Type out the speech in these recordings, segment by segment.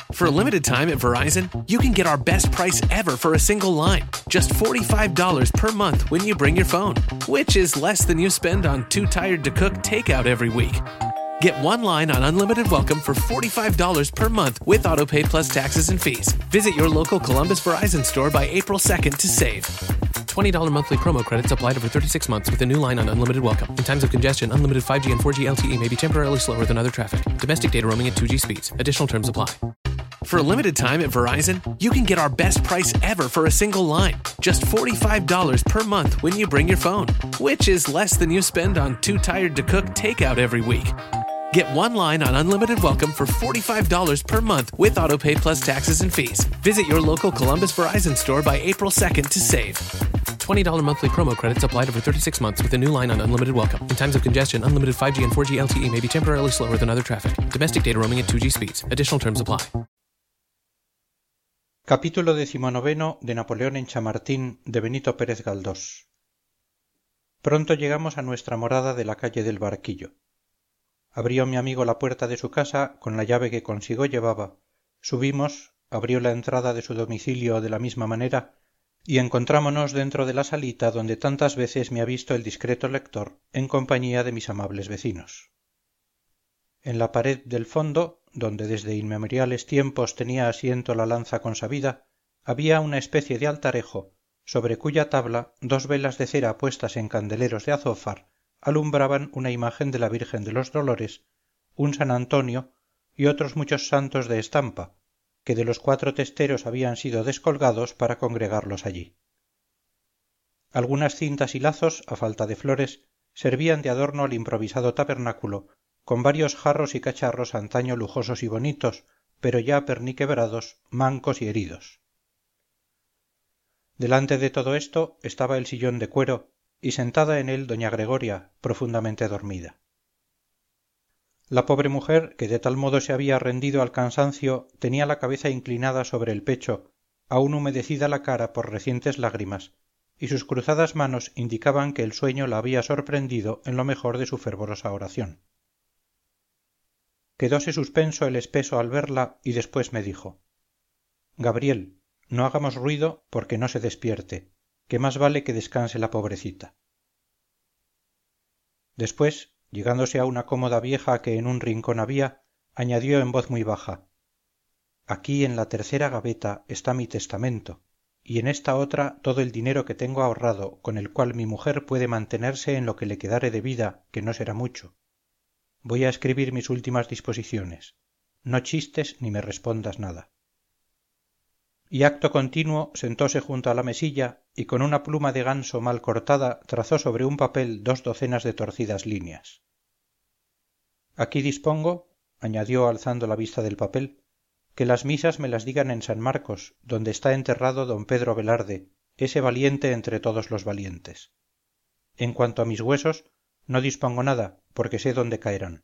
For a limited time at Verizon, you can get our best price ever for a single line. Just $45 per month when you bring your phone, which is less than you spend on Too Tired to Cook takeout every week. Get one line on Unlimited Welcome for $45 per month with AutoPay plus taxes and fees. Visit your local Columbus Verizon store by April 2nd to save. $20 monthly promo credits applied over 36 months with a new line on Unlimited Welcome. In times of congestion, unlimited 5G and 4G LTE may be temporarily slower than other traffic. Domestic data roaming at 2G speeds. Additional terms apply. For a limited time at Verizon, you can get our best price ever for a single line. Just $45 per month when you bring your phone, which is less than you spend on Too Tired to Cook takeout every week. Get one line on Unlimited Welcome for $45 per month with AutoPay plus taxes and fees. Visit your local Columbus Verizon store by April 2nd to save. $20 monthly promo credits applied over 36 months with a new line on Unlimited Welcome. In times of congestion, unlimited 5G and 4G LTE may be temporarily slower than other traffic. Domestic data roaming at 2G speeds. Additional terms apply. Capítulo 19 de Napoleón en Chamartín de Benito Pérez Galdós. Pronto llegamos a nuestra morada de la calle del Barquillo. Abrió mi amigo la puerta de su casa con la llave que consigo llevaba, subimos, abrió la entrada de su domicilio de la misma manera y encontrámonos dentro de la salita donde tantas veces me ha visto el discreto lector en compañía de mis amables vecinos. En la pared del fondo, donde desde inmemoriales tiempos tenía asiento la lanza consabida, había una especie de altarejo, sobre cuya tabla dos velas de cera puestas en candeleros de azófar alumbraban una imagen de la Virgen de los Dolores, un San Antonio y otros muchos santos de estampa, que de los 4 testeros habían sido descolgados para congregarlos allí. Algunas cintas y lazos, a falta de flores, servían de adorno al improvisado tabernáculo, con varios jarros y cacharros antaño lujosos y bonitos, pero ya perniquebrados, mancos y heridos. Delante de todo esto estaba el sillón de cuero, y sentada en él doña Gregoria, profundamente dormida. La pobre mujer, que de tal modo se había rendido al cansancio, tenía la cabeza inclinada sobre el pecho, aún humedecida la cara por recientes lágrimas, y sus cruzadas manos indicaban que el sueño la había sorprendido en lo mejor de su fervorosa oración. Quedóse suspenso el espeso al verla y después me dijo: Gabriel, no hagamos ruido porque no se despierte, que más vale que descanse la pobrecita. Después, llegándose a una cómoda vieja que en un rincón había, añadió en voz muy baja: aquí en la tercera gaveta está mi testamento, y en esta otra todo el dinero que tengo ahorrado, con el cual mi mujer puede mantenerse en lo que le quedare de vida, que no será mucho. Voy a escribir mis últimas disposiciones. No chistes ni me respondas nada. Y acto continuo sentóse junto a la mesilla y con una pluma de ganso mal cortada trazó sobre un papel 2 docenas de torcidas líneas. Aquí dispongo, añadió alzando la vista del papel, que las misas me las digan en San Marcos, donde está enterrado don Pedro Velarde, ese valiente entre todos los valientes. En cuanto a mis huesos, no dispongo nada, porque sé dónde caerán.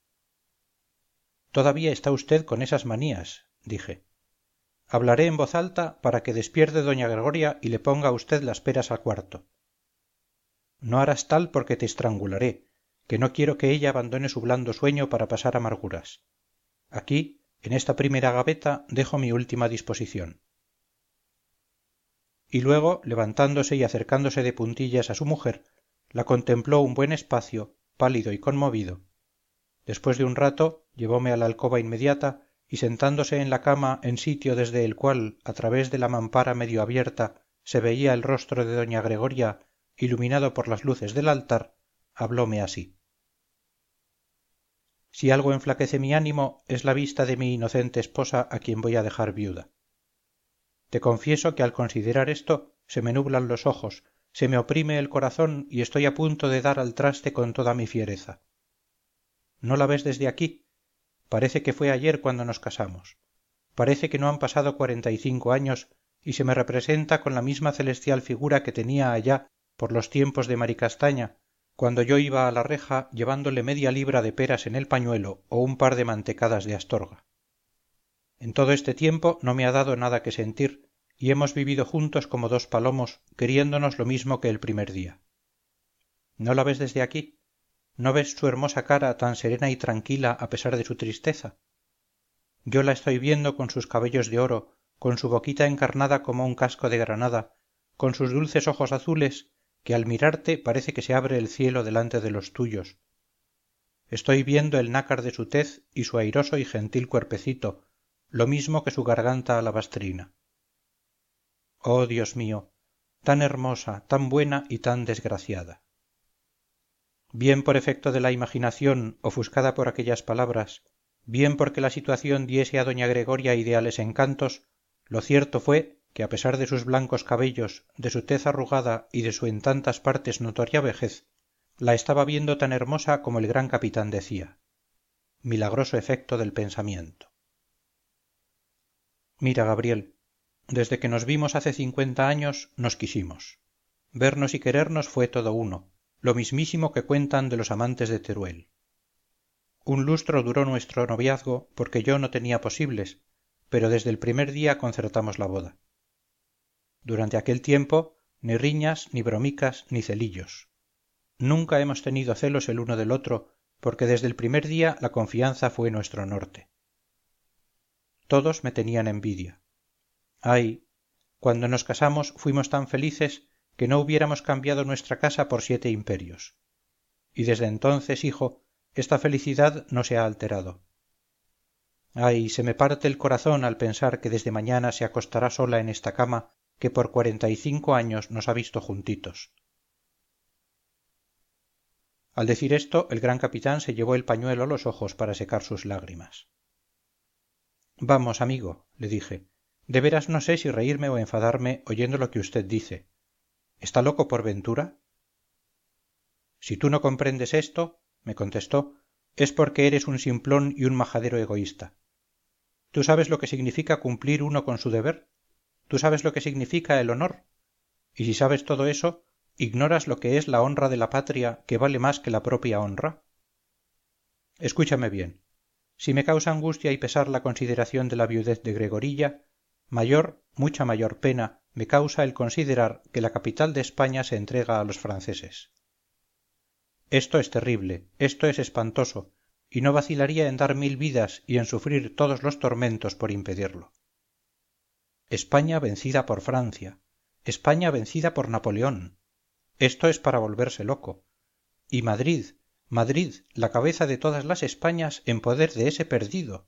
Todavía está usted con esas manías, dije. Hablaré en voz alta para que despierte doña Gregoria y le ponga a usted las peras al cuarto. No harás tal porque te estrangularé, que no quiero que ella abandone su blando sueño para pasar amarguras. Aquí, en esta primera gaveta, dejo mi última disposición. Y luego, levantándose y acercándose de puntillas a su mujer, la contempló un buen espacio, pálido y conmovido. Después de un rato, llevóme a la alcoba inmediata, y sentándose en la cama en sitio desde el cual, a través de la mampara medio abierta, se veía el rostro de doña Gregoria, iluminado por las luces del altar, hablóme así: si algo enflaquece mi ánimo es la vista de mi inocente esposa a quien voy a dejar viuda. Te confieso que al considerar esto se me nublan los ojos, se me oprime el corazón y estoy a punto de dar al traste con toda mi fiereza. ¿No la ves desde aquí? Parece que fue ayer cuando nos casamos. Parece que no han pasado 45 años y se me representa con la misma celestial figura que tenía allá por los tiempos de Maricastaña, cuando yo iba a la reja llevándole media libra de peras en el pañuelo o un par de mantecadas de Astorga. En todo este tiempo no me ha dado nada que sentir y hemos vivido juntos como 2 palomos, queriéndonos lo mismo que el primer día. ¿No la ves desde aquí? ¿No ves su hermosa cara tan serena y tranquila a pesar de su tristeza? yo la estoy viendo con sus cabellos de oro, con su boquita encarnada como un casco de granada, con sus dulces ojos azules, que al mirarte parece que se abre el cielo delante de los tuyos. Estoy viendo el nácar de su tez y su airoso y gentil cuerpecito, lo mismo que su garganta alabastrina. Oh, Dios mío, tan hermosa, tan buena y tan desgraciada. Bien por efecto de la imaginación ofuscada por aquellas palabras, bien porque la situación diese a doña Gregoria ideales encantos, lo cierto fue que a pesar de sus blancos cabellos, de su tez arrugada y de su en tantas partes notoria vejez, la estaba viendo tan hermosa como el gran capitán decía. Milagroso efecto del pensamiento. Mira, Gabriel, desde que nos vimos hace 50 años nos quisimos. Vernos y querernos fue todo uno, lo mismísimo que cuentan de los amantes de Teruel. Un lustro duró nuestro noviazgo porque yo no tenía posibles, pero desde el primer día concertamos la boda. Durante aquel tiempo ni riñas, ni bromicas, ni celillos. Nunca hemos tenido celos el uno del otro, porque desde el primer día la confianza fue nuestro norte. Todos me tenían envidia. Ay, cuando nos casamos fuimos tan felices que no hubiéramos cambiado nuestra casa por 7 imperios. Y desde entonces, hijo, esta felicidad no se ha alterado. Ay, se me parte el corazón al pensar que desde mañana se acostará sola en esta cama que por 45 años nos ha visto juntitos. Al decir esto, el gran capitán se llevó el pañuelo a los ojos para secar sus lágrimas. Vamos, amigo, le dije, de veras no sé si reírme o enfadarme oyendo lo que usted dice. ¿Está loco por ventura? Si tú no comprendes esto, me contestó, es porque eres un simplón y un majadero egoísta. ¿Tú sabes lo que significa cumplir uno con su deber? ¿Tú sabes lo que significa el honor? Y si sabes todo eso, ¿ignoras lo que es la honra de la patria, que vale más que la propia honra? Escúchame bien. Si me causa angustia y pesar la consideración de la viudez de Gregorilla, mayor, mucha mayor pena me causa el considerar que la capital de España se entrega a los franceses. Esto es terrible, esto es espantoso, y no vacilaría en dar 1000 vidas y en sufrir todos los tormentos por impedirlo. España vencida por Francia, España vencida por Napoleón. Esto es para volverse loco. Y Madrid, Madrid, la cabeza de todas las Españas en poder de ese perdido.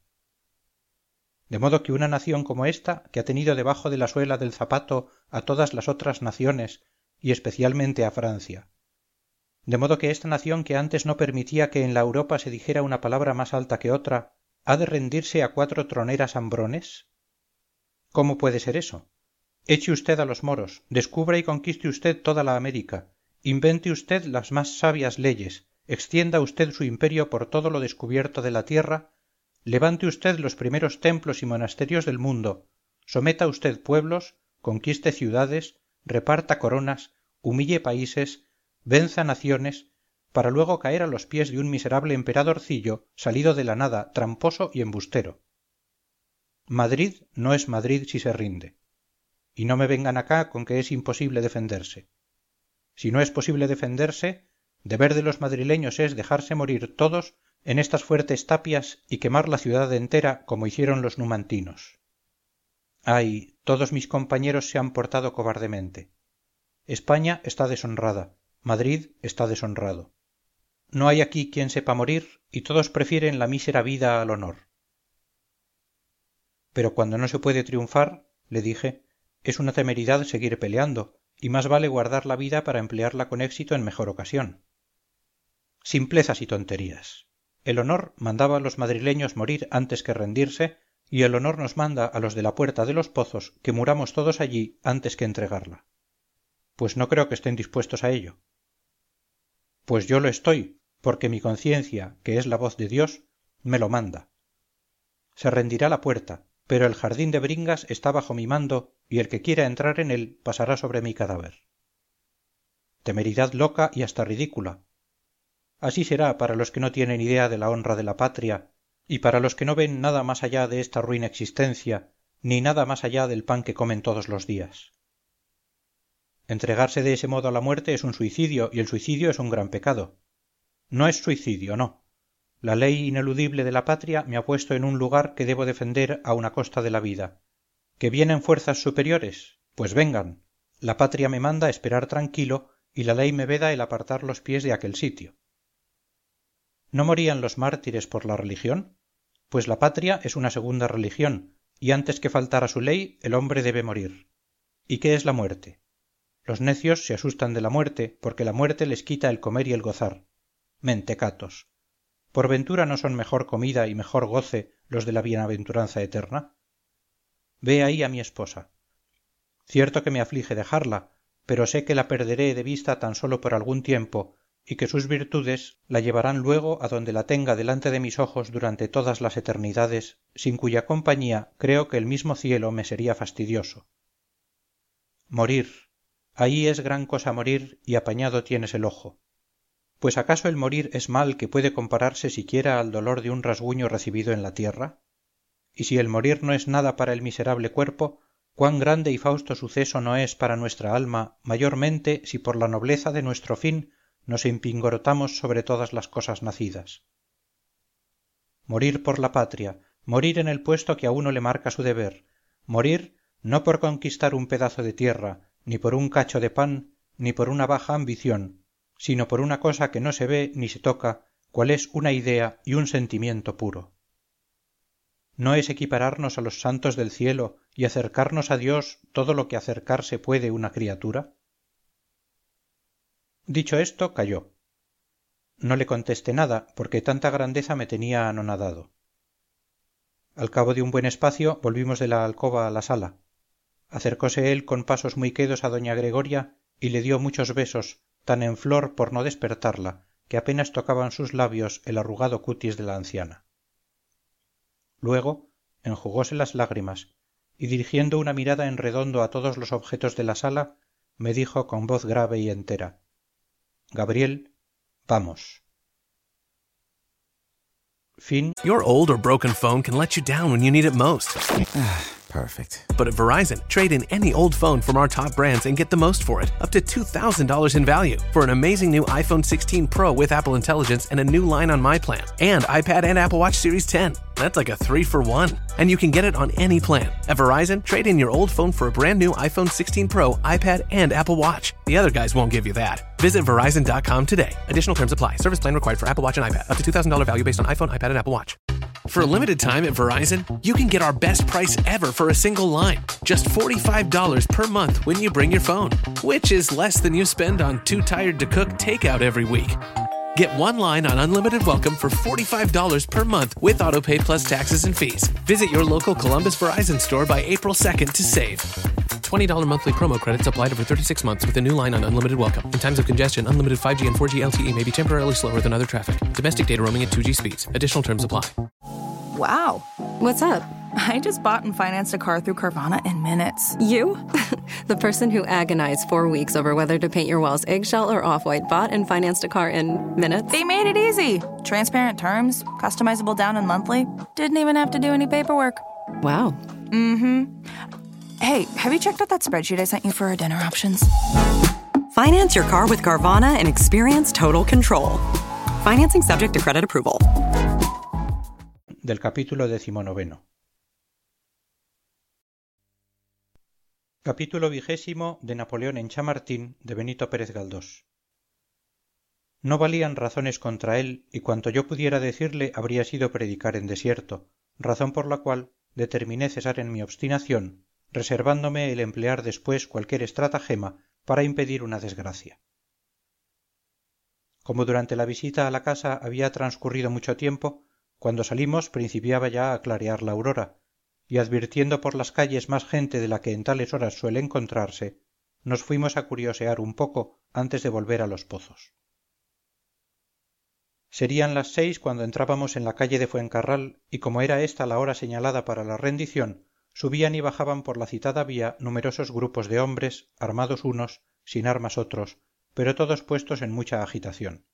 De modo que una nación como esta, que ha tenido debajo de la suela del zapato a todas las otras naciones, y especialmente a Francia. De modo que esta nación que antes no permitía que en la Europa se dijera una palabra más alta que otra, ¿ha de rendirse a 4 troneras hambrones? ¿Cómo puede ser eso? Eche usted a los moros, descubra y conquiste usted toda la América, invente usted las más sabias leyes, extienda usted su imperio por todo lo descubierto de la tierra, levante usted los primeros templos y monasterios del mundo, someta usted pueblos, conquiste ciudades, reparta coronas, humille países, venza naciones, para luego caer a los pies de un miserable emperadorcillo salido de la nada, tramposo y embustero. Madrid no es Madrid si se rinde. Y no me vengan acá con que es imposible defenderse. Si no es posible defenderse, deber de los madrileños es dejarse morir todos en estas fuertes tapias y quemar la ciudad entera como hicieron los numantinos. Ay, todos mis compañeros se han portado cobardemente. España está deshonrada, Madrid está deshonrado. No hay aquí quien sepa morir y todos prefieren la mísera vida al honor. Pero cuando no se puede triunfar, le dije, es una temeridad seguir peleando, y más vale guardar la vida para emplearla con éxito en mejor ocasión. Simplezas y tonterías. El honor mandaba a los madrileños morir antes que rendirse, y el honor nos manda a los de la Puerta de los Pozos que muramos todos allí antes que entregarla. Pues no creo que estén dispuestos a ello. Pues yo lo estoy, porque mi conciencia, que es la voz de Dios, me lo manda. Se rendirá la puerta, pero el jardín de Bringas está bajo mi mando y el que quiera entrar en él pasará sobre mi cadáver. Temeridad loca y hasta ridícula. Así será para los que no tienen idea de la honra de la patria y para los que no ven nada más allá de esta ruin existencia, ni nada más allá del pan que comen todos los días. Entregarse de ese modo a la muerte es un suicidio y el suicidio es un gran pecado. No es suicidio, no. La ley ineludible de la patria me ha puesto en un lugar que debo defender aun a costa de la vida. ¿Que vienen fuerzas superiores? Pues vengan. La patria me manda esperar tranquilo y la ley me veda el apartar los pies de aquel sitio. ¿No morían los mártires por la religión? Pues la patria es una segunda religión, y antes que faltar a su ley, el hombre debe morir. ¿Y qué es la muerte? Los necios se asustan de la muerte, porque la muerte les quita el comer y el gozar. Mentecatos. ¿Por ventura no son mejor comida y mejor goce los de la bienaventuranza eterna? Ve ahí a mi esposa. Cierto que me aflige dejarla, pero sé que la perderé de vista tan sólo por algún tiempo, y que sus virtudes la llevarán luego a donde la tenga delante de mis ojos durante todas las eternidades, sin cuya compañía creo que el mismo cielo me sería fastidioso. Morir. Ahí es gran cosa morir y apañado tienes el ojo. Pues acaso el morir es mal que puede compararse siquiera al dolor de un rasguño recibido en la tierra? Y si el morir no es nada para el miserable cuerpo, cuán grande y fausto suceso no es para nuestra alma, mayormente si por la nobleza de nuestro fin nos empingorotamos sobre todas las cosas nacidas. Morir por la patria, morir en el puesto que a uno le marca su deber, morir no por conquistar un pedazo de tierra, ni por un cacho de pan, ni por una baja ambición, sino por una cosa que no se ve ni se toca, cual es una idea y un sentimiento puro. ¿No es equipararnos a los santos del cielo y acercarnos a Dios todo lo que acercarse puede una criatura? Dicho esto, calló. No le contesté nada, porque tanta grandeza me tenía anonadado. Al cabo de un buen espacio volvimos de la alcoba a la sala. Acercóse él con pasos muy quedos a doña Gregoria y le dio muchos besos, tan en flor por no despertarla, que apenas tocaban sus labios el arrugado cutis de la anciana. Luego enjugóse las lágrimas y dirigiendo una mirada en redondo a todos los objetos de la sala, me dijo con voz grave y entera: Gabriel, vamos. Fin. Your old or broken phone can let you down when you need it most. Perfect. But at Verizon, trade in any old phone from our top brands and get the most for it, up to $2,000 in value, for an amazing new iPhone 16 Pro with Apple Intelligence and a new line on My Plan, and iPad and Apple Watch Series 10. That's like a 3-for-1. And you can get it on any plan. At Verizon, trade in your old phone for a brand new iPhone 16 Pro, iPad, and Apple Watch. The other guys won't give you that. Visit Verizon.com today. Additional terms apply. Service plan required for Apple Watch and iPad. Up to $2,000 value based on iPhone, iPad, and Apple Watch. For a limited time at Verizon, you can get our best price ever for a single line. Just $45 per month when you bring your phone, which is less than you spend on Too Tired to Cook takeout every week. Get one line on Unlimited Welcome for $45 per month with AutoPay plus taxes and fees. Visit your local Columbus Verizon store by April 2nd to save. $20 monthly promo credits applied over 36 months with a new line on Unlimited Welcome. In times of congestion, unlimited 5G and 4G LTE may be temporarily slower than other traffic. Domestic data roaming at 2G speeds. Additional terms apply. Wow. What's up? I just bought and financed a car through Carvana in minutes. You? The person who agonized 4 weeks over whether to paint your walls eggshell or off-white bought and financed a car in minutes? They made it easy. Transparent terms, customizable down and monthly. Didn't even have to do any paperwork. Wow. Mm-hmm. Hey, have you checked out that spreadsheet I sent you for our dinner options? Finance your car with Carvana and experience total control. Financing subject to credit approval. Del capítulo 19. Capítulo 20 de Napoleón en Chamartín de Benito Pérez Galdós. No valían razones contra él, y cuanto yo pudiera decirle habría sido predicar en desierto, razón por la cual determiné cesar en mi obstinación, reservándome el emplear después cualquier estratagema para impedir una desgracia. Como durante la visita a la casa había transcurrido mucho tiempo, cuando salimos principiaba ya a clarear la aurora, y advirtiendo por las calles más gente de la que en tales horas suele encontrarse, nos fuimos a curiosear un poco antes de volver a los pozos. Serían las 6 cuando entrábamos en la calle de Fuencarral, y como era esta la hora señalada para la rendición, subían y bajaban por la citada vía numerosos grupos de hombres, armados unos, sin armas otros, pero todos puestos en mucha agitación.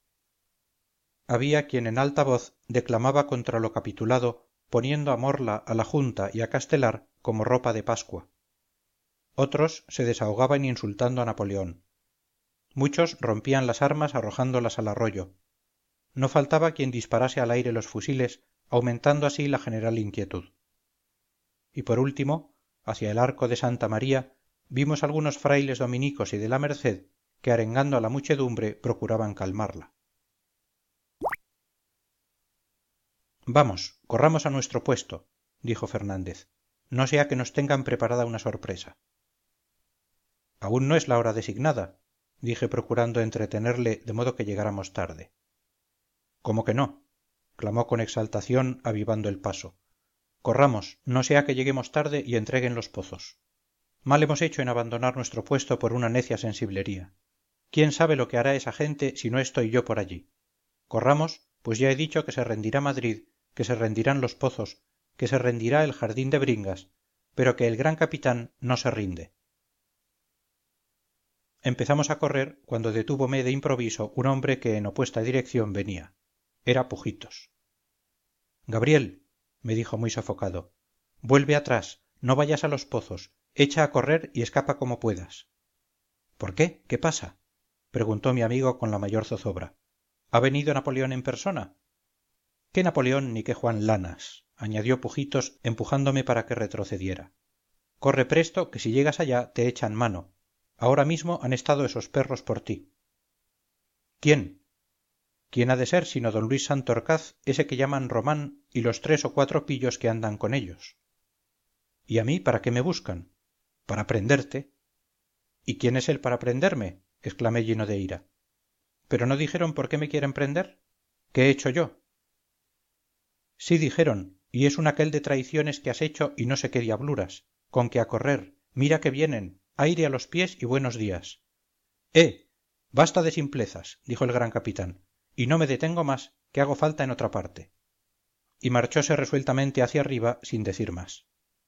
Había quien en alta voz declamaba contra lo capitulado, poniendo a Morla, a la Junta y a Castelar como ropa de Pascua. Otros se desahogaban insultando a Napoleón. Muchos rompían las armas arrojándolas al arroyo. no faltaba quien disparase al aire los fusiles, aumentando así la general inquietud. Y por último, hacia el arco de Santa María, vimos algunos frailes dominicos y de la Merced que arengando a la muchedumbre procuraban calmarla. Vamos, corramos a nuestro puesto, dijo Fernández, no sea que nos tengan preparada una sorpresa. Aún no es la hora designada, dije procurando entretenerle de modo que llegáramos tarde. ¿Cómo que no? Clamó con exaltación avivando el paso. Corramos, no sea que lleguemos tarde y entreguen los pozos. Mal hemos hecho en abandonar nuestro puesto por una necia sensiblería. ¿Quién sabe lo que hará esa gente si no estoy yo por allí? Corramos, pues ya he dicho que se rendirá Madrid, que se rendirán los pozos, que se rendirá el jardín de Bringas, pero que el gran capitán no se rinde. Empezamos a correr cuando detúvome de improviso un hombre que en opuesta dirección venía. Era Pujitos. Gabriel, me dijo muy sofocado, vuelve atrás, no vayas a los pozos, echa a correr y escapa como puedas. ¿Por qué? ¿Qué pasa? Preguntó mi amigo con la mayor zozobra. ¿Ha venido Napoleón en persona? ¿Qué Napoleón ni qué Juan Lanas? Añadió Pujitos empujándome para que retrocediera. Corre presto, que si llegas allá te echan mano. Ahora mismo han estado esos perros por ti. ¿Quién? ¿Quién ha de ser sino don Luis Santorcaz, ese que llaman Román, y los 3 o 4 pillos que andan con ellos? ¿Y a mí para qué me buscan? Para prenderte. ¿Y quién es él para prenderme? Exclamé lleno de ira. ¿Pero no dijeron por qué me quieren prender? ¿Qué he hecho yo? Sí dijeron, y es un aquel de traiciones que has hecho y no sé qué diabluras. Con que a correr, mira que vienen, aire a los pies y buenos días. Basta de simplezas, dijo el gran capitán, y no me detengo más, que hago falta en otra parte. Y marchóse resueltamente hacia arriba sin decir más.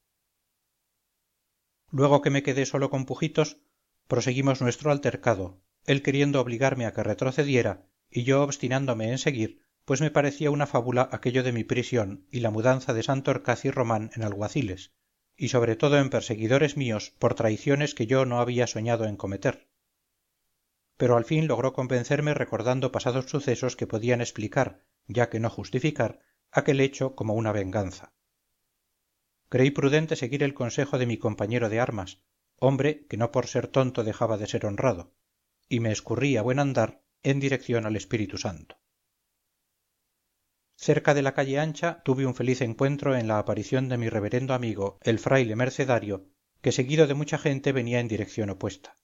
Luego que me quedé solo con Pujitos, proseguimos nuestro altercado, él queriendo obligarme a que retrocediera y yo obstinándome en seguir, pues me parecía una fábula aquello de mi prisión y la mudanza de Santorcaz y Román en alguaciles, y sobre todo en perseguidores míos por traiciones que yo no había soñado en cometer. Pero al fin logró convencerme recordando pasados sucesos que podían explicar, ya que no justificar, aquel hecho como una venganza. Creí prudente seguir el consejo de mi compañero de armas, hombre que no por ser tonto dejaba de ser honrado, y me escurrí a buen andar en dirección al Espíritu Santo. Cerca de la calle ancha tuve un feliz encuentro en la aparición de mi reverendo amigo el fraile mercedario, que seguido de mucha gente venía en dirección opuesta.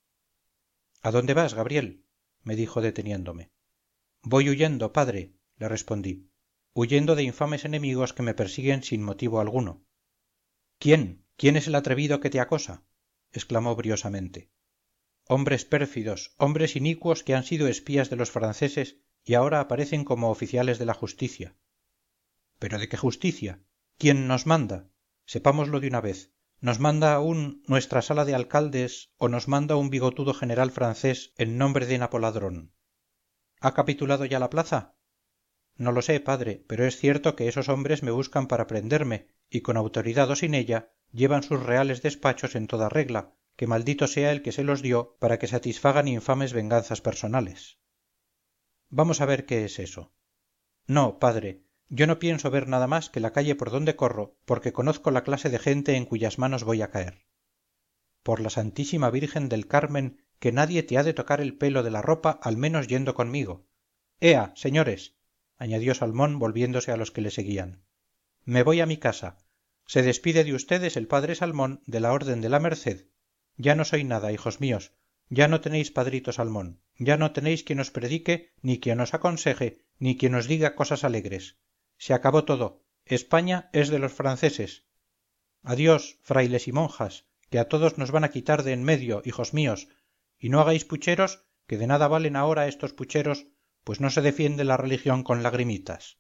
¿A dónde vas, Gabriel? Me dijo deteniéndome. Voy huyendo, padre, le respondí, huyendo de infames enemigos que me persiguen sin motivo alguno. ¿Quién? ¿Quién es el atrevido que te acosa? Exclamó briosamente. Hombres pérfidos, hombres inicuos que han sido espías de los franceses y ahora aparecen como oficiales de la justicia. ¿Pero de qué justicia? ¿Quién nos manda? Sepámoslo de una vez. ¿Nos manda aún nuestra sala de alcaldes o nos manda un bigotudo general francés en nombre de Napoladrón? ¿Ha capitulado ya la plaza? No lo sé, padre, pero es cierto que esos hombres me buscan para prenderme y con autoridad o sin ella llevan sus reales despachos en toda regla, que maldito sea el que se los dio para que satisfagan infames venganzas personales. Vamos a ver qué es eso. No, padre, yo no pienso ver nada más que la calle por donde corro, porque conozco la clase de gente en cuyas manos voy a caer. Por la Santísima Virgen del Carmen, que nadie te ha de tocar el pelo de la ropa al menos yendo conmigo. ¡Ea, señores! añadió Salmón volviéndose a los que le seguían. Me voy a mi casa. Se despide de ustedes el padre Salmón de la Orden de la Merced. Ya no soy nada, hijos míos. Ya no tenéis padrito Salmón. Ya no tenéis quien os predique, ni quien os aconseje, ni quien os diga cosas alegres. Se acabó todo. España es de los franceses. Adiós, frailes y monjas, que a todos nos van a quitar de en medio, hijos míos, y no hagáis pucheros, que de nada valen ahora estos pucheros, pues no se defiende la religión con lagrimitas.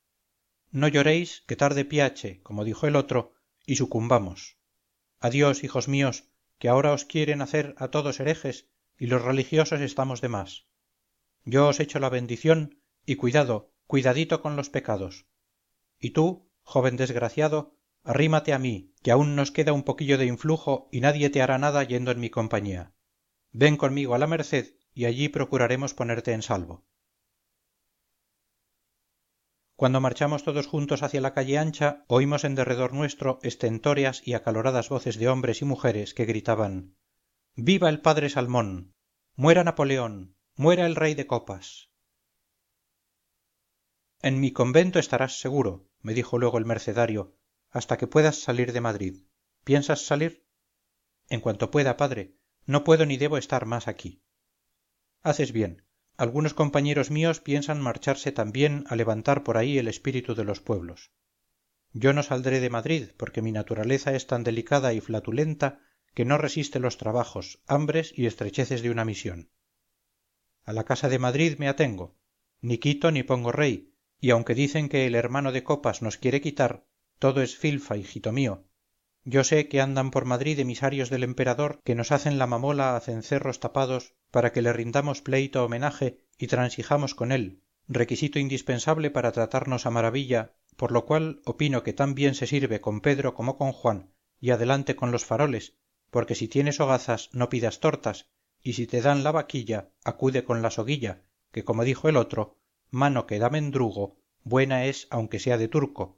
No lloréis, que tarde piache, como dijo el otro, y sucumbamos. Adiós, hijos míos, que ahora os quieren hacer a todos herejes, y los religiosos estamos de más. Yo os echo la bendición, y cuidado, cuidadito con los pecados. Y tú, joven desgraciado, arrímate a mí, que aún nos queda un poquillo de influjo y nadie te hará nada yendo en mi compañía. Ven conmigo a la Merced y allí procuraremos ponerte en salvo. Cuando marchamos todos juntos hacia la calle ancha, oímos en derredor nuestro estentóreas y acaloradas voces de hombres y mujeres que gritaban: ¡Viva el padre Salmón! ¡Muera Napoleón! ¡Muera el rey de copas! En mi convento estarás seguro, me dijo luego el mercenario, hasta que puedas salir de Madrid. ¿Piensas salir? En cuanto pueda, padre. No puedo ni debo estar más aquí. Haces bien. Algunos compañeros míos piensan marcharse también a levantar por ahí el espíritu de los pueblos. Yo no saldré de Madrid, porque mi naturaleza es tan delicada y flatulenta que no resiste los trabajos, hambres y estrecheces de una misión. A la casa de Madrid me atengo. Ni quito ni pongo rey, y aunque dicen que el hermano de copas nos quiere quitar, todo es filfa, hijito mío. Yo sé que andan por Madrid emisarios del emperador que nos hacen la mamola a cencerros tapados para que le rindamos pleito homenaje y transijamos con él, requisito indispensable para tratarnos a maravilla, por lo cual opino que tan bien se sirve con Pedro como con Juan, y adelante con los faroles, porque si tienes hogazas no pidas tortas, y si te dan la vaquilla acude con la soguilla, que como dijo el otro, mano que da mendrugo, buena es aunque sea de turco.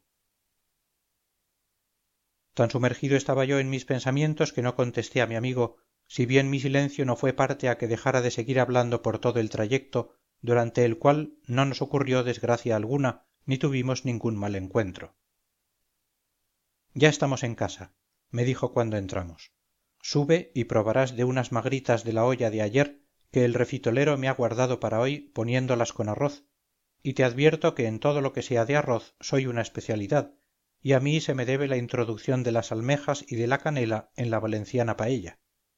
Tan sumergido estaba yo en mis pensamientos que no contesté a mi amigo, si bien mi silencio no fue parte a que dejara de seguir hablando por todo el trayecto, durante el cual no nos ocurrió desgracia alguna, ni tuvimos ningún mal encuentro. Ya estamos en casa, me dijo cuando entramos. Sube y probarás de unas magritas de la olla de ayer que el refitolero me ha guardado para hoy poniéndolas con arroz, y te advierto que en todo lo que sea de arroz soy una especialidad, y a mí se me debe la introducción de las almejas y de la canela en la valenciana paella.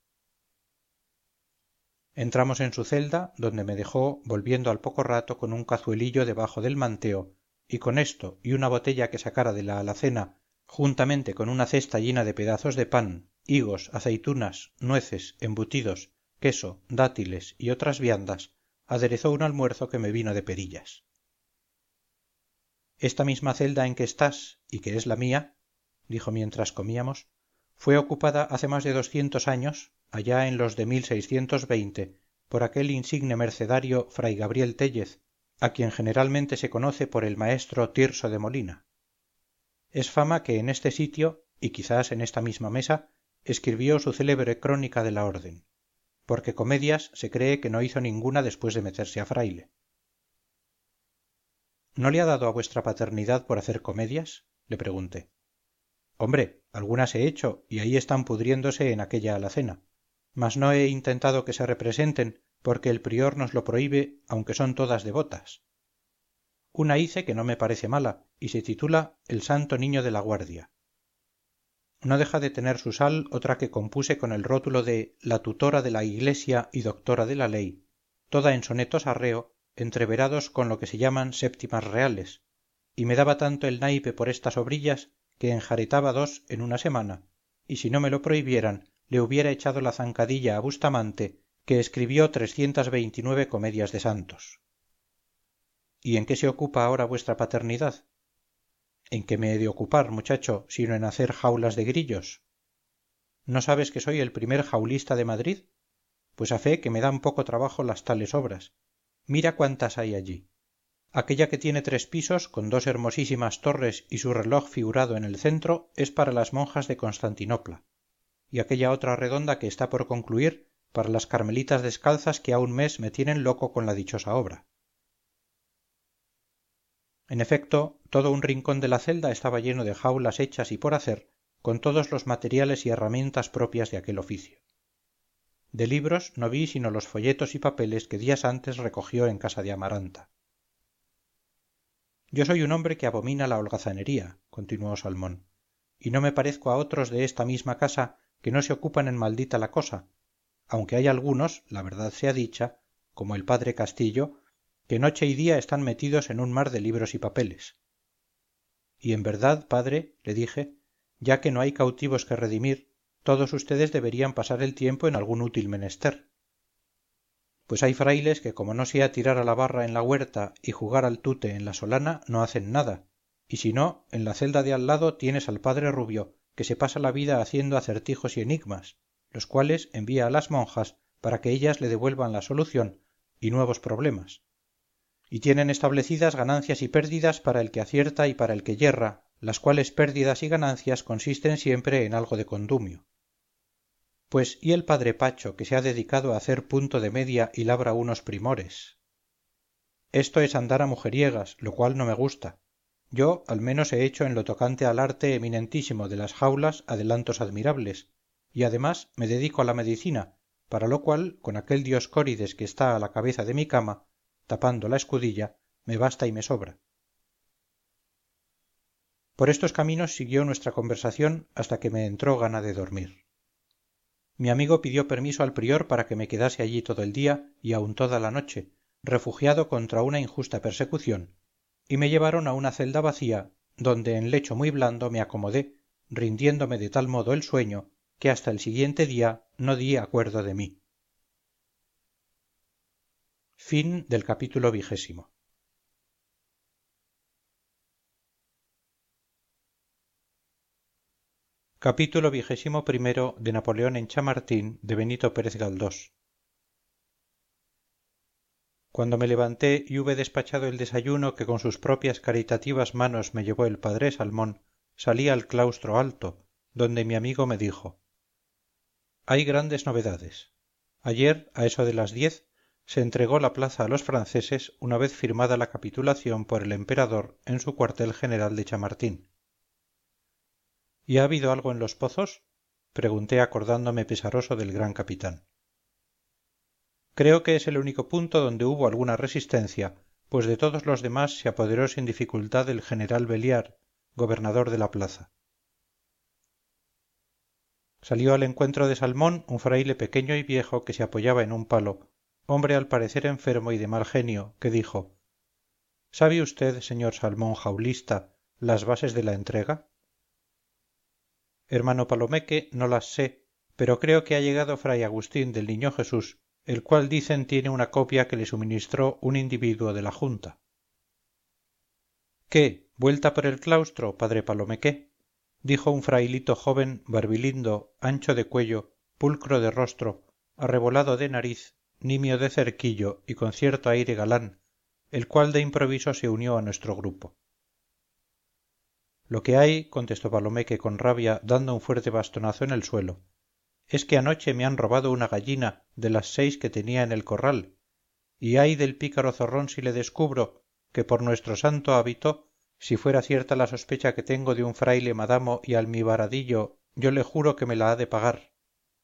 Entramos en su celda, donde me dejó volviendo al poco rato con un cazuelillo debajo del manteo, y con esto y una botella que sacara de la alacena, juntamente con una cesta llena de pedazos de pan, higos, aceitunas, nueces, embutidos, queso, dátiles y otras viandas, aderezó un almuerzo que me vino de perillas. Esta misma celda en que estás, y que es la mía, dijo mientras comíamos, fue ocupada hace más de 200 años, allá en los de 1620, por aquel insigne mercenario fray Gabriel Téllez, a quien generalmente se conoce por el maestro Tirso de Molina. Es fama que en este sitio, y quizás en esta misma mesa, escribió su célebre crónica de la orden, porque comedias se cree que no hizo ninguna después de meterse a fraile. ¿No le ha dado a vuestra paternidad por hacer comedias?, le pregunté. Hombre, algunas he hecho y ahí están pudriéndose en aquella alacena, mas no he intentado que se representen porque el prior nos lo prohíbe, aunque son todas devotas. Una hice que no me parece mala y se titula El santo niño de la guardia. No deja de tener su sal otra que compuse con el rótulo de La tutora de la iglesia y doctora de la ley, toda en sonetos arreo, entreverados con lo que se llaman séptimas reales, y me daba tanto el naipe por estas obrillas que enjaretaba 2 en una semana, y si no me lo prohibieran le hubiera echado la zancadilla a Bustamante, que escribió 329 comedias de santos. ¿Y en qué se ocupa ahora vuestra paternidad? ¿En qué me he de ocupar, muchacho, sino en hacer jaulas de grillos? ¿No sabes que soy el primer jaulista de Madrid? Pues a fe que me dan poco trabajo las tales obras. Mira cuántas hay allí. Aquella que tiene 3 pisos, con 2 hermosísimas torres y su reloj figurado en el centro, es para las monjas de Constantinopla, y aquella otra redonda que está por concluir, para las carmelitas descalzas que a un mes me tienen loco con la dichosa obra. En efecto, todo un rincón de la celda estaba lleno de jaulas hechas y por hacer, con todos los materiales y herramientas propias de aquel oficio. De libros no vi sino los folletos y papeles que días antes recogió en casa de Amaranta. Yo soy un hombre que abomina la holgazanería, continuó Salmón, y no me parezco a otros de esta misma casa que no se ocupan en maldita la cosa, aunque hay algunos, la verdad sea dicha, como el padre Castillo, que noche y día están metidos en un mar de libros y papeles. Y en verdad, padre, le dije, ya que no hay cautivos que redimir, todos ustedes deberían pasar el tiempo en algún útil menester. Pues hay frailes que como no sea tirar a la barra en la huerta y jugar al tute en la solana, no hacen nada, y si no, en la celda de al lado tienes al padre Rubio, que se pasa la vida haciendo acertijos y enigmas, los cuales envía a las monjas para que ellas le devuelvan la solución y nuevos problemas. y tienen establecidas ganancias y pérdidas para el que acierta y para el que yerra, las cuales pérdidas y ganancias consisten siempre en algo de condumio. Pues ¿y el padre Pacho, que se ha dedicado a hacer punto de media y labra unos primores? Esto es andar a mujeriegas, lo cual no me gusta. Yo al menos he hecho en lo tocante al arte eminentísimo de las jaulas adelantos admirables, y además me dedico a la medicina, para lo cual con aquel Dioscórides que está a la cabeza de mi cama, tapando la escudilla, me basta y me sobra. Por estos caminos siguió nuestra conversación hasta que me entró gana de dormir. Mi amigo pidió permiso al prior para que me quedase allí todo el día y aun toda la noche, refugiado contra una injusta persecución, y me llevaron a una celda vacía, donde en lecho muy blando me acomodé, rindiéndome de tal modo el sueño que hasta el siguiente día no di acuerdo de mí. Fin del capítulo 20. Capítulo 21 de Napoleón en Chamartín, de Benito Pérez Galdós. Cuando me levanté y hube despachado el desayuno que con sus propias caritativas manos me llevó el padre Salmón, salí al claustro alto, donde mi amigo me dijo: hay grandes novedades. Ayer, a eso de las 10, se entregó la plaza a los franceses una vez firmada la capitulación por el emperador en su cuartel general de Chamartín. ¿Y ha habido algo en los pozos?, pregunté acordándome pesaroso del gran capitán. Creo que es el único punto donde hubo alguna resistencia, pues de todos los demás se apoderó sin dificultad el general Belliard, gobernador de la plaza. Salió al encuentro de Salmón un fraile pequeño y viejo que se apoyaba en un palo, hombre al parecer enfermo y de mal genio, que dijo: ¿sabe usted, señor Salmón jaulista, las bases de la entrega? Hermano Palomeque, no las sé, pero creo que ha llegado fray Agustín del Niño Jesús, el cual dicen tiene una copia que le suministró un individuo de la junta. ¿Qué, vuelta por el claustro, padre Palomeque?, dijo un frailito joven, barbilindo, ancho de cuello, pulcro de rostro, arrebolado de nariz, nimio de cerquillo y con cierto aire galán, el cual de improviso se unió a nuestro grupo. Lo que hay, contestó Palomeque con rabia, dando un fuerte bastonazo en el suelo, es que anoche me han robado una gallina de las 6 que tenía en el corral, y ay del pícaro zorrón si le descubro, que por nuestro santo hábito, si fuera cierta la sospecha que tengo de un fraile madamo y almibaradillo, yo le juro que me la ha de pagar.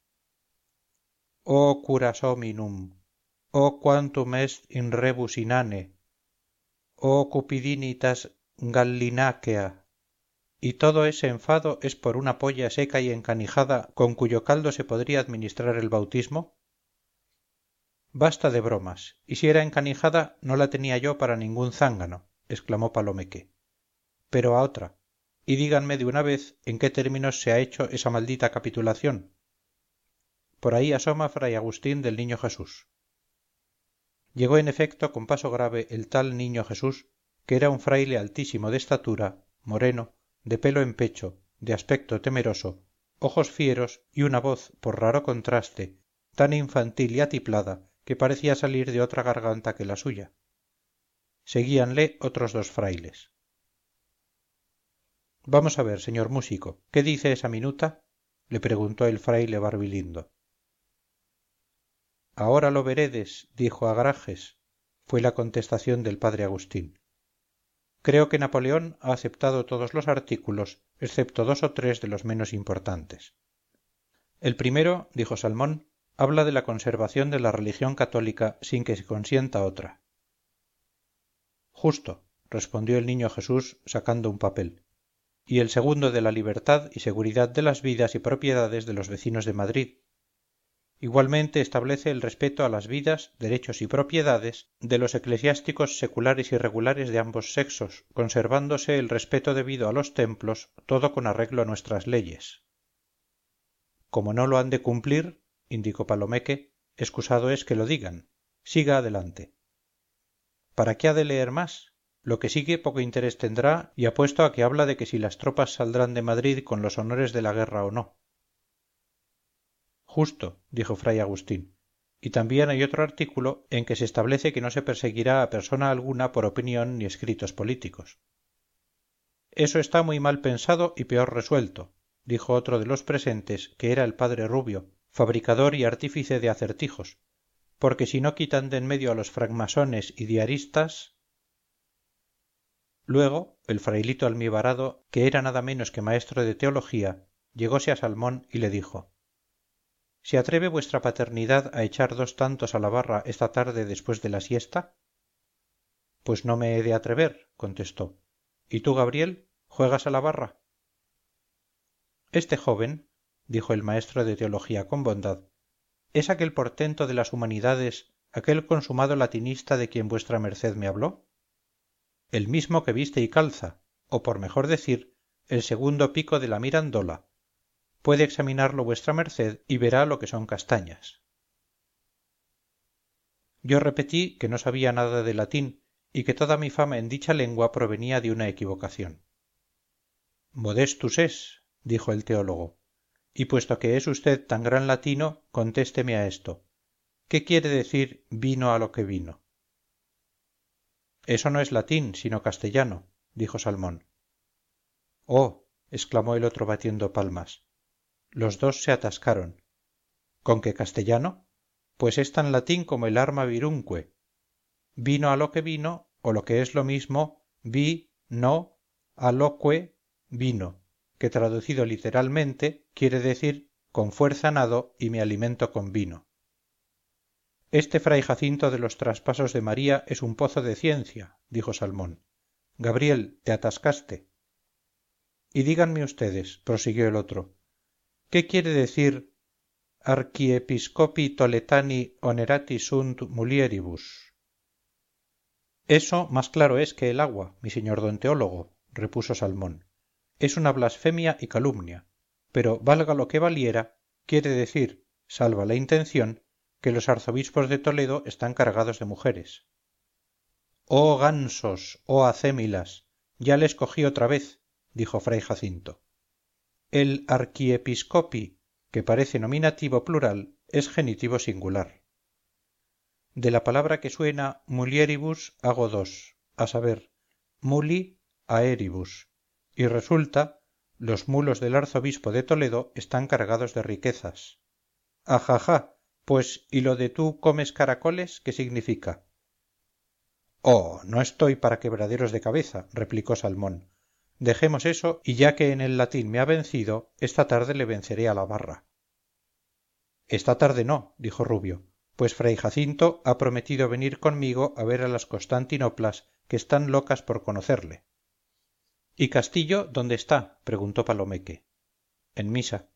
Oh curas hominum, oh quantum est in rebus inane, oh cupidinitas gallinacea. Y todo ese enfado es por una polla seca y encanijada con cuyo caldo se podría administrar el bautismo. Basta de bromas, y si era encanijada no la tenía yo para ningún zángano, exclamó Palomeque. Pero a otra, y díganme de una vez en qué términos se ha hecho esa maldita capitulación. Por ahí asoma fray Agustín del Niño Jesús. Llegó en efecto con paso grave el tal Niño Jesús, que era un fraile altísimo de estatura, moreno, de pelo en pecho, de aspecto temeroso, ojos fieros y una voz, por raro contraste, tan infantil y atiplada que parecía salir de otra garganta que la suya. Seguíanle otros 2 frailes. Vamos a ver, señor músico, ¿qué dice esa minuta?, le preguntó el fraile barbilindo. Ahora lo veredes, dijo Agrajes, fue la contestación del padre Agustín. Creo que Napoleón ha aceptado todos los artículos, excepto 2 o 3 de los menos importantes. El primero, dijo Salmón, habla de la conservación de la religión católica sin que se consienta otra. Justo, respondió el Niño Jesús sacando un papel. Y el segundo de la libertad y seguridad de las vidas y propiedades de los vecinos de Madrid. Igualmente establece el respeto a las vidas, derechos y propiedades de los eclesiásticos seculares y regulares de ambos sexos, conservándose el respeto debido a los templos, todo con arreglo a nuestras leyes. Como no lo han de cumplir, indicó Palomeque, excusado es que lo digan. Siga adelante. ¿Para qué ha de leer más? Lo que sigue poco interés tendrá y apuesto a que habla de que si las tropas saldrán de Madrid con los honores de la guerra o no. Justo, dijo fray Agustín, y también hay otro artículo en que se establece que no se perseguirá a persona alguna por opinión ni escritos políticos. Eso está muy mal pensado y peor resuelto, dijo otro de los presentes, que era el padre Rubio, fabricador y artífice de acertijos, porque si no quitan de en medio a los francmasones y diaristas. Luego el frailito almibarado, que era nada menos que maestro de teología, llegóse a Salmón y le dijo: ¿Se atreve vuestra paternidad a echar 2 tantos a la barra esta tarde después de la siesta? Pues no me he de atrever, contestó. ¿Y tú, Gabriel, juegas a la barra? Este joven, dijo el maestro de teología con bondad, ¿es aquel portento de las humanidades, aquel consumado latinista de quien vuestra merced me habló? El mismo que viste y calza, o por mejor decir, el segundo pico de la mirandola. Puede examinarlo vuestra merced y verá lo que son castañas. Yo repetí que no sabía nada de latín y que toda mi fama en dicha lengua provenía de una equivocación. Modestus es, dijo el teólogo, y puesto que es usted tan gran latino, contésteme a esto. ¿Qué quiere decir vino a lo que vino? Eso no es latín, sino castellano, dijo Salmón. Oh, exclamó el otro batiendo palmas. Los dos se atascaron. ¿Con qué castellano? Pues es tan latín como el arma virunque. Vino a lo que vino, o lo que es lo mismo, vi, no, a loque, vino, que traducido literalmente quiere decir con fuerza nado y me alimento con vino. Este fray Jacinto de los traspasos de María es un pozo de ciencia, dijo Salmón. Gabriel, te atascaste. Y díganme ustedes, prosiguió el otro, ¿qué quiere decir archiepiscopi toletani onerati sunt mulieribus? Eso más claro es que el agua, mi señor don teólogo, repuso Salmón. Es una blasfemia y calumnia, pero valga lo que valiera, quiere decir, salva la intención, que los arzobispos de Toledo están cargados de mujeres. ¡Oh gansos! ¡Oh acémilas! Ya les cogí otra vez, dijo fray Jacinto. El archiepiscopi, que parece nominativo plural, es genitivo singular. De la palabra que suena mulieribus hago 2, a saber, muli aeribus, y resulta, los mulos del arzobispo de Toledo están cargados de riquezas. Ajajá, pues, ¿y lo de tú comes caracoles qué significa? Oh, no estoy para quebraderos de cabeza, replicó Salmón. Dejemos eso, y ya que en el latín me ha vencido, esta tarde le venceré a la barra. Esta tarde no, dijo Rubio, pues fray Jacinto ha prometido venir conmigo a ver a las Constantinoplas, que están locas por conocerle. ¿Y Castillo dónde está? Preguntó Palomeque. En misa.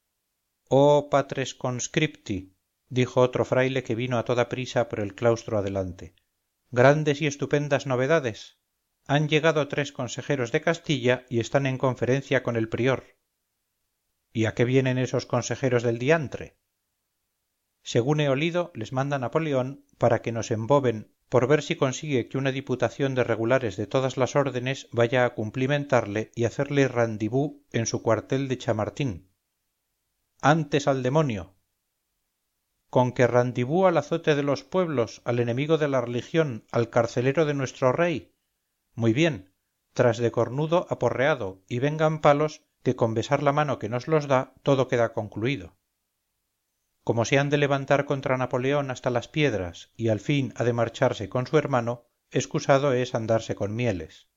Oh patres conscripti, dijo otro fraile que vino a toda prisa por el claustro adelante. Grandes y estupendas novedades. Han llegado 3 consejeros de Castilla y están en conferencia con el prior. ¿Y a qué vienen esos consejeros del diantre? Según he olido, les manda Napoleón para que nos emboben por ver si consigue que una diputación de regulares de todas las órdenes vaya a cumplimentarle y hacerle randibú en su cuartel de Chamartín. ¡Antes al demonio! Con que randibú al azote de los pueblos, al enemigo de la religión, al carcelero de nuestro rey. Muy bien, tras de cornudo aporreado, y vengan palos, que con besar la mano que nos los da, todo queda concluido. Como se han de levantar contra Napoleón hasta las piedras, y al fin ha de marcharse con su hermano, excusado es andarse con mieles.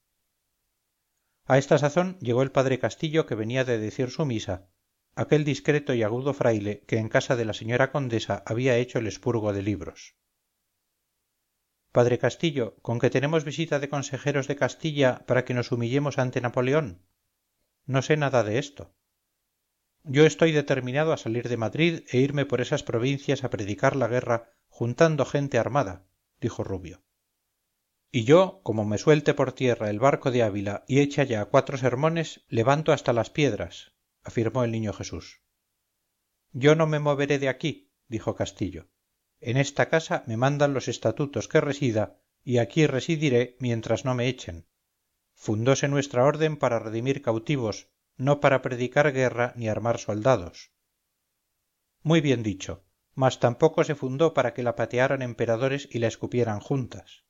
A esta sazón llegó el padre Castillo, que venía de decir su misa, aquel discreto y agudo fraile que en casa de la señora condesa había hecho el expurgo de libros. Padre Castillo, ¿con que tenemos visita de consejeros de Castilla para que nos humillemos ante Napoleón? No sé nada de esto. Yo estoy determinado a salir de Madrid e irme por esas provincias a predicar la guerra juntando gente armada, dijo Rubio. Y yo, como me suelte por tierra el barco de Ávila y eche allá 4 sermones, levanto hasta las piedras, afirmó el niño Jesús. Yo no me moveré de aquí, dijo Castillo. En esta casa me mandan los estatutos que resida y aquí residiré mientras no me echen. Fundóse nuestra orden para redimir cautivos, no para predicar guerra ni armar soldados. Muy bien dicho. mas tampoco se fundó para que la patearan emperadores y la escupieran juntas.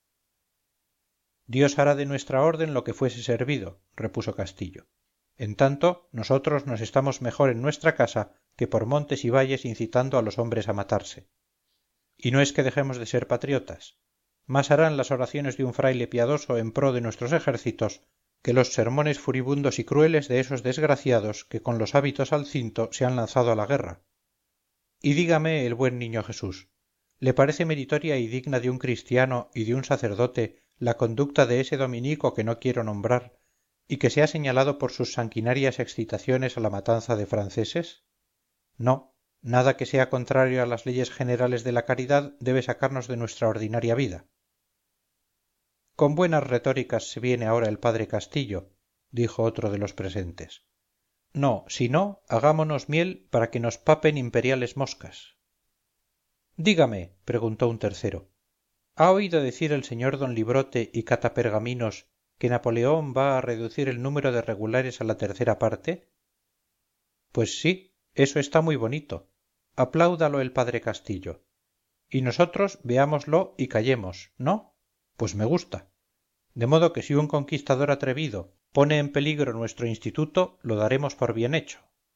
Dios hará de nuestra orden lo que fuese servido, repuso Castillo. En tanto, nosotros nos estamos mejor en nuestra casa que por montes y valles incitando a los hombres a matarse. Y no es que dejemos de ser patriotas. Más harán las oraciones de un fraile piadoso en pro de nuestros ejércitos que los sermones furibundos y crueles de esos desgraciados que con los hábitos al cinto se han lanzado a la guerra. Y dígame el buen niño Jesús, ¿le parece meritoria y digna de un cristiano y de un sacerdote la conducta de ese dominico que no quiero nombrar y que se ha señalado por sus sanguinarias excitaciones a la matanza de franceses? No, nada que sea contrario a las leyes generales de la caridad debe sacarnos de nuestra ordinaria vida. Con buenas retóricas se viene ahora el padre Castillo, dijo otro de los presentes. No, si no, hagámonos miel para que nos papen imperiales moscas. Dígame, preguntó un tercero, ¿ha oído decir el señor don Librote y Catapergaminos que Napoleón va a reducir el número de regulares a la tercera parte? Pues sí, eso está muy bonito. Apláudalo el padre Castillo. Y nosotros veámoslo y callemos, ¿no? Pues me gusta. De modo que si un conquistador atrevido pone en peligro nuestro instituto, lo daremos por bien hecho.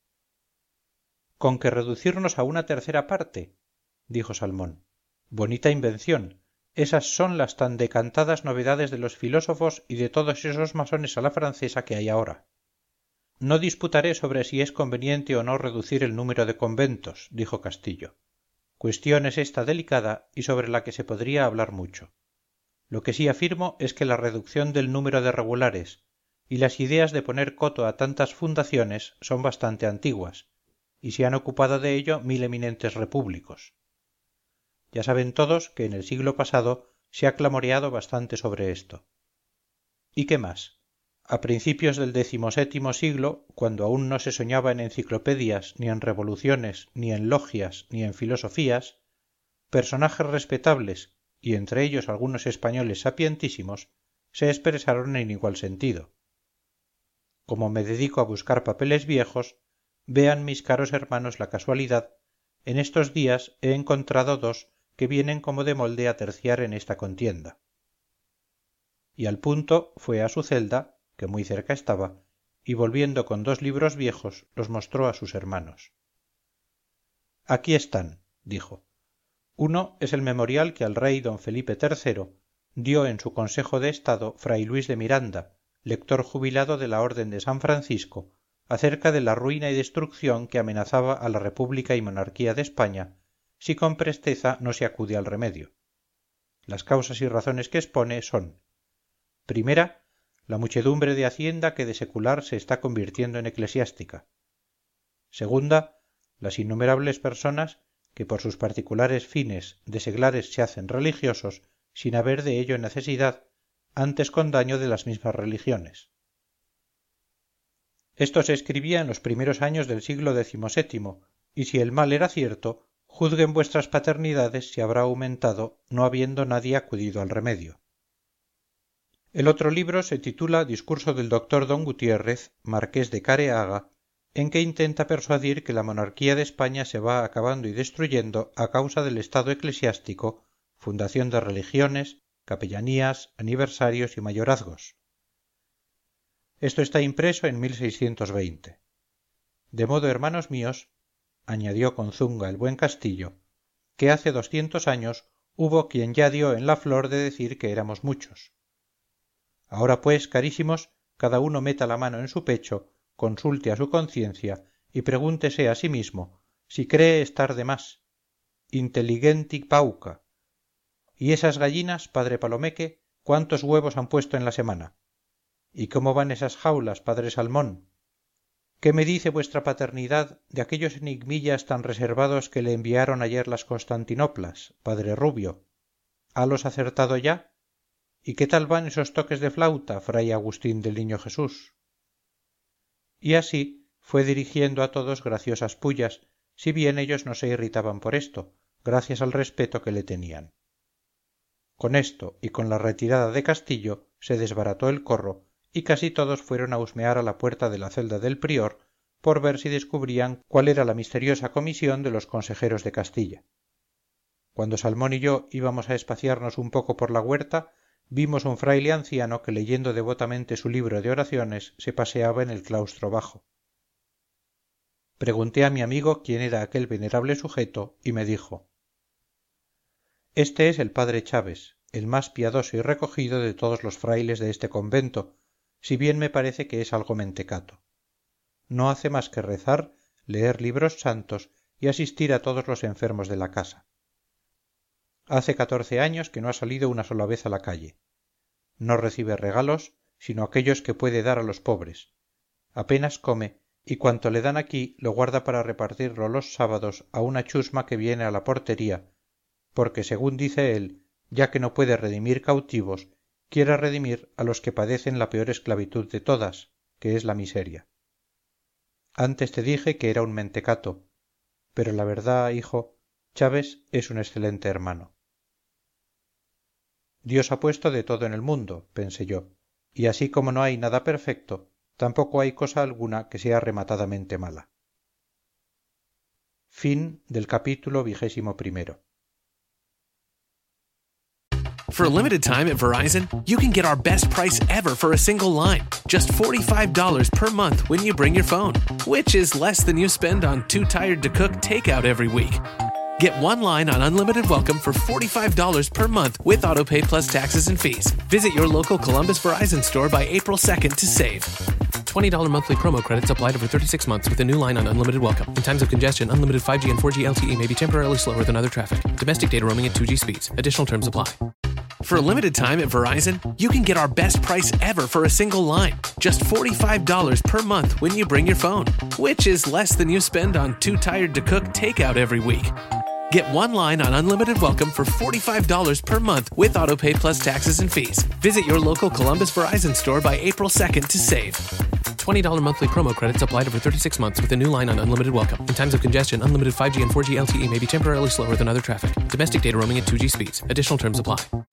¿Con que reducirnos a una tercera parte? Dijo Salmón. Bonita invención. Esas son las tan decantadas novedades de los filósofos y de todos esos masones a la francesa que hay ahora. No disputaré sobre si es conveniente o no reducir el número de conventos, dijo Castillo. Cuestión es esta delicada y sobre la que se podría hablar mucho. Lo que sí afirmo es que la reducción del número de regulares y las ideas de poner coto a tantas fundaciones son bastante antiguas, y se han ocupado de ello 1000 eminentes repúblicos. Ya saben todos que en el siglo pasado se ha clamoreado bastante sobre esto. ¿Y qué más? A principios del XVII siglo, cuando aún no se soñaba en enciclopedias, ni en revoluciones, ni en logias, ni en filosofías, personajes respetables, y entre ellos algunos españoles sapientísimos, se expresaron en igual sentido. Como me dedico a buscar papeles viejos, vean mis caros hermanos la casualidad, en estos días he encontrado dos que vienen como de molde a terciar en esta contienda. Y al punto fue a su celda, que muy cerca estaba, y volviendo con 2 libros viejos los mostró a sus hermanos. Aquí están, dijo. Uno es el memorial que al rey don Felipe III dio en su Consejo de Estado fray Luis de Miranda, lector jubilado de la Orden de San Francisco, acerca de la ruina y destrucción que amenazaba a la República y Monarquía de España si con presteza no se acude al remedio. Las causas y razones que expone son: primera, la muchedumbre de hacienda que de secular se está convirtiendo en eclesiástica. Segunda, las innumerables personas que por sus particulares fines de seglares se hacen religiosos sin haber de ello necesidad, antes con daño de las mismas religiones. Esto se escribía en los primeros años del siglo XVII, y si el mal era cierto, juzguen vuestras paternidades si habrá aumentado no habiendo nadie acudido al remedio. El otro libro se titula Discurso del doctor don Gutiérrez, marqués de Careaga, en que intenta persuadir que la monarquía de España se va acabando y destruyendo a causa del estado eclesiástico, fundación de religiones, capellanías, aniversarios y mayorazgos. Esto está impreso en 1620. De modo, hermanos míos, añadió con zunga el buen Castillo, que hace 200 años hubo quien ya dio en la flor de decir que éramos muchos. Ahora pues, carísimos, cada uno meta la mano en su pecho, consulte a su conciencia y pregúntese a sí mismo si cree estar de más. Intelligenti pauca. ¿Y esas gallinas, padre Palomeque, cuántos huevos han puesto en la semana? ¿Y cómo van esas jaulas, padre Salmón? ¿Qué me dice vuestra paternidad de aquellos enigmillas tan reservados que le enviaron ayer las Constantinoplas, padre Rubio? ¿Halos acertado ya? ¿Y qué tal van esos toques de flauta, fray Agustín del Niño Jesús? Y así fue dirigiendo a todos graciosas pullas, si bien ellos no se irritaban por esto, gracias al respeto que le tenían. Con esto y con la retirada de Castillo se desbarató el corro y casi todos fueron a husmear a la puerta de la celda del prior por ver si descubrían cuál era la misteriosa comisión de los consejeros de Castilla. Cuando Salmón y yo íbamos a espaciarnos un poco por la huerta, vimos un fraile anciano que leyendo devotamente su libro de oraciones se paseaba en el claustro bajo. Pregunté a mi amigo quién era aquel venerable sujeto y me dijo: «Este es el padre Chaves, el más piadoso y recogido de todos los frailes de este convento, si bien me parece que es algo mentecato. No hace más que rezar, leer libros santos y asistir a todos los enfermos de la casa. Hace 14 años que no ha salido una sola vez a la calle. No recibe regalos, sino aquellos que puede dar a los pobres. Apenas come, y cuanto le dan aquí lo guarda para repartirlo los sábados a una chusma que viene a la portería, porque según dice él, ya que no puede redimir cautivos, quiere redimir a los que padecen la peor esclavitud de todas, que es la miseria. Antes te dije que era un mentecato, pero la verdad, hijo, Chaves es un excelente hermano». Dios ha puesto de todo en el mundo, pensé yo, y así como no hay nada perfecto, tampoco hay cosa alguna que sea rematadamente mala. Fin del capítulo 21. For a limited time at Verizon, you can get our best price ever for a single line. Just $45 per month when you bring your phone, which is less than you spend on Too Tired to Cook takeout every week. Get one line on Unlimited Welcome for $45 per month with AutoPay plus taxes and fees. Visit your local Columbus Verizon store by April 2nd to save. $20 monthly promo credits applied over 36 months with a new line on Unlimited Welcome. In times of congestion, unlimited 5G and 4G LTE may be temporarily slower than other traffic. Domestic data roaming at 2G speeds. Additional terms apply. For a limited time at Verizon, you can get our best price ever for a single line. Just $45 per month when you bring your phone, which is less than you spend on Too Tired to Cook takeout every week. Get one line on Unlimited Welcome for $45 per month with AutoPay plus taxes and fees. Visit your local Columbus Verizon store by April 2nd to save. $20 monthly promo credits applied over 36 months with a new line on Unlimited Welcome. In times of congestion, unlimited 5G and 4G LTE may be temporarily slower than other traffic. Domestic data roaming at 2G speeds. Additional terms apply.